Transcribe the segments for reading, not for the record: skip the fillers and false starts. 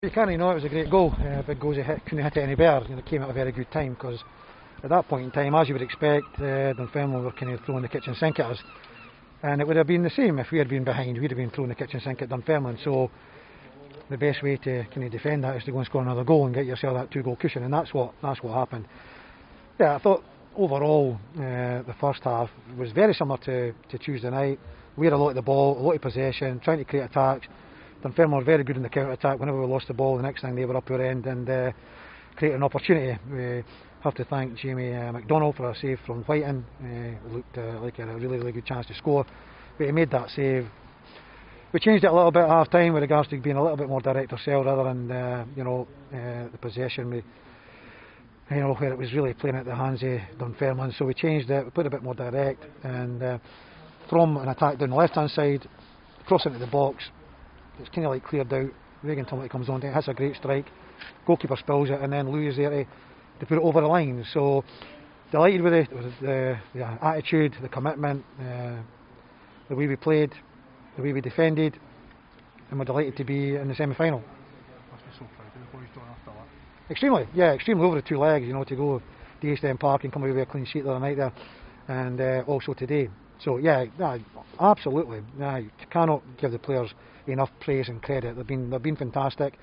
You can't know it was a great goal. Big goals, he couldn't hit it any better. It came at a very good time because at that point in time, as you would expect, Dunfermline were kind of throwing the kitchen sink at us. And it would have been the same if we had been behind. We'd have been throwing the kitchen sink at Dunfermline. So the best way to kind of defend that is to go and score another goal and get yourself that 2-goal cushion. And that's what happened. Yeah, I thought overall the first half was very similar to Tuesday night. We had a lot of the ball, a lot of possession, trying to create attacks. Dunfermline were very good in the counter-attack. Whenever we lost the ball, the next thing they were up our end and created an opportunity. We have to thank Jamie McDonald for a save from Whiting. It looked like a really good chance to score, but he made that save. We changed it a little bit at half-time with regards to being a little bit more direct ourselves rather than the possession. Where it was really playing at the hands of Dunfermline. So we changed it. We played a bit more direct and from an attack down the left-hand side, cross into the box. It's kind of like cleared out. Regan Tumley comes on, hits a great strike. Goalkeeper spills it, and then Louis is there to put it over the line. So delighted with the attitude, the commitment, the way we played, the way we defended, and we're delighted to be in the semi-final. Must be so proud of the boys doing after that. Extremely over the two legs. To go to East End Park and come away with a clean sheet the other night there, and also today. So absolutely. You cannot give the players enough praise and credit. They've been fantastic.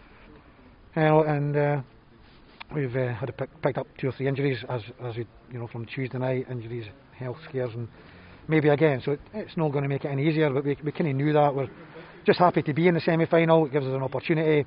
And we've had picked up 2 or 3 injuries as we from Tuesday night, injuries, health scares, and maybe again. So it's not going to make it any easier. But we kind of knew that. We're just happy to be in the semi-final. It gives us an opportunity.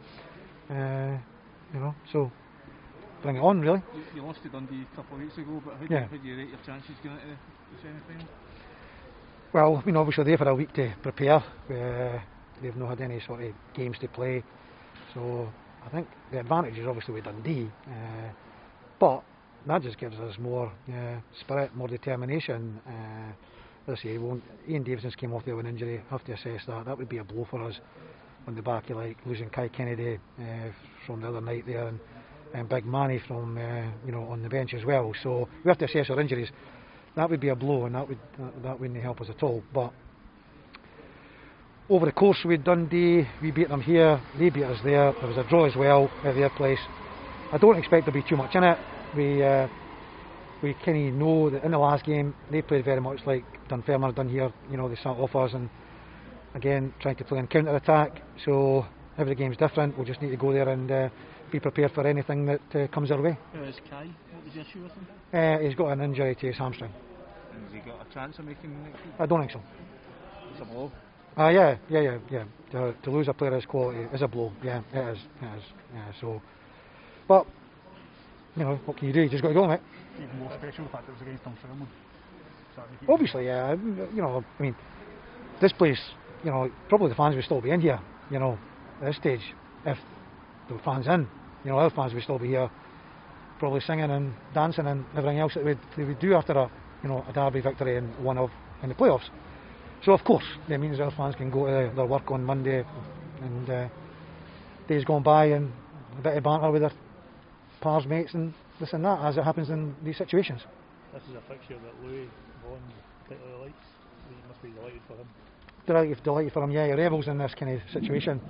So bring it on, really. You lost to Dundee a couple of weeks ago, but how do you rate your chances going into the semi-final? Well, obviously they've had a week to prepare. They've not had any sort of games to play, so I think the advantage is obviously with Dundee, but that just gives us more spirit, more determination. As I say, Ian Davidson's came off there with an injury. Have to assess that. That would be a blow for us on the back of losing Kai Kennedy from the other night there, and Big Manny from on the bench as well. So we have to assess our injuries. That would be a blow, and that wouldn't help us at all. But over the course with Dundee, we beat them here, they beat us there. There was a draw as well at their place. I don't expect there'll be too much in it. We kind of know that in the last game they played very much like Dunfermline done here. They sat off us and again trying to play in counter attack. So every game's different. We'll just need to go there and be prepared for anything that comes our way. Who is Kai? What was the issue with him? He's got an injury to his hamstring. And has he got a chance of making next week? I don't think so. It's a blow. Yeah. To lose a player of his quality is a blow. Yeah, it is. Yeah, so, but what can you do? You just got to go, mate. Even more special the fact it was against Dunfermline. Obviously, yeah. I mean, this place. Probably the fans would still be in here. At this stage, if there were fans in, other fans would still be here, probably singing and dancing and everything else that they would do after a derby victory in the playoffs. So of course, that means our fans can go to their work on Monday and days gone by and a bit of banter with their pals, mates and this and that, as it happens in these situations. This is a fixture that Louis Vaughan particularly likes. You must be delighted for him. Delighted for him, yeah. He revels in this kind of situation.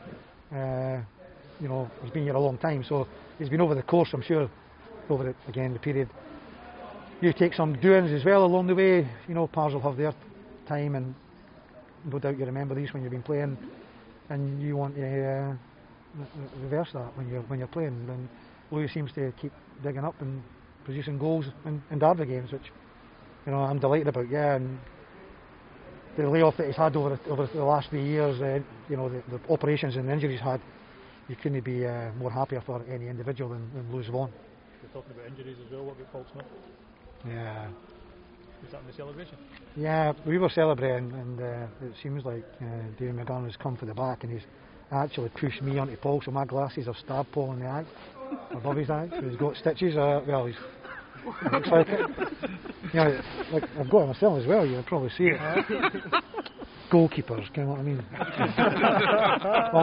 He's been here a long time, so he's been over the course, I'm sure, over the period. You take some doings as well along the way. Pars will have their time, and no doubt you remember these when you've been playing, and you want to reverse that when you're playing. And Louis seems to keep digging up and producing goals in derby games, which I'm delighted about. Yeah, and the layoff that he's had over the last 3 years, the operations and injuries he's had, you couldn't be more happier for any individual than Louis Vaughan. You're talking about injuries as well. What about Paul Smith? Yeah. Was that in the celebration? Yeah, we were celebrating, and it seems like David McGann has come for the back, and he's actually pushed me onto Paul, so my glasses have stabbed Paul in the eye, above his eye. So he's got stitches. Well, it looks like it. Like I've got it myself as well. You can probably see it. Goalkeepers, you know what I mean?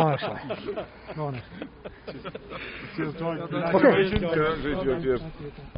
Honestly. Cheers, John. Okay. Cheers.